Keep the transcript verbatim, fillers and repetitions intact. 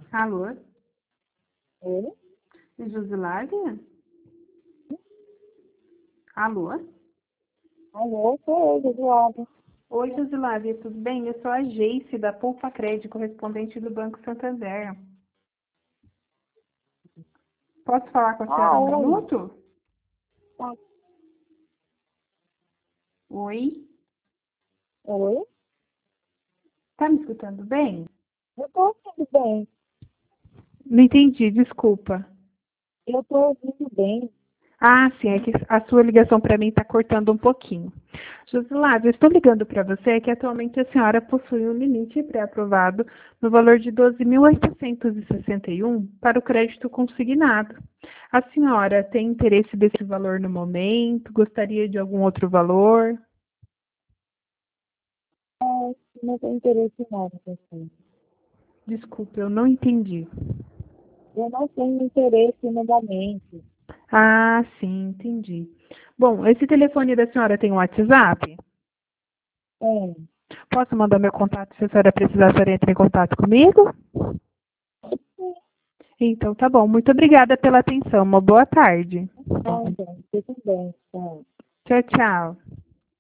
Alô? Oi? Josilávia? Alô? Alô, sou eu, Eduardo. Oi, Josilávia, tudo bem? Eu sou a Geice, da Poupa Crédito, correspondente do Banco Santander. Posso falar com a senhora Ah, um oi. minuto? Tá. Oi? Oi? Tá me escutando bem? Eu tô ouvindo bem. Não entendi, desculpa. Eu tô ouvindo bem. Ah, sim, é que a sua ligação para mim está cortando um pouquinho. Josilávia, eu estou ligando para você que atualmente a senhora possui um limite pré-aprovado no valor de doze mil oitocentos e sessenta e um para o crédito consignado. A senhora tem interesse desse valor no momento? Gostaria de algum outro valor? Mas não tem interesse não, pessoal. Desculpe, eu não entendi. Eu não tenho interesse no momento. Ah, sim, entendi. Bom, esse telefone da senhora tem um WhatsApp? Tem. Posso mandar meu contato se a senhora precisar, a senhora entra em contato comigo? Então, tá bom. Muito obrigada pela atenção. Uma boa tarde. Nada. Tudo bem. Tá. Tchau, tchau.